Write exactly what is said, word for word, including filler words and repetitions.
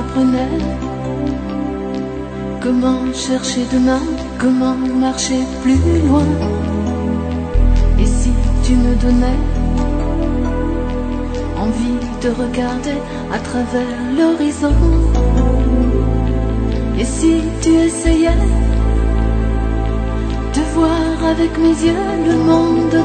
m'apprenais comment chercher demain, comment marcher plus loin. Et si tu me donnais envie de regarder à travers l'horizon, et si tu essayais de voir avec mes yeux le monde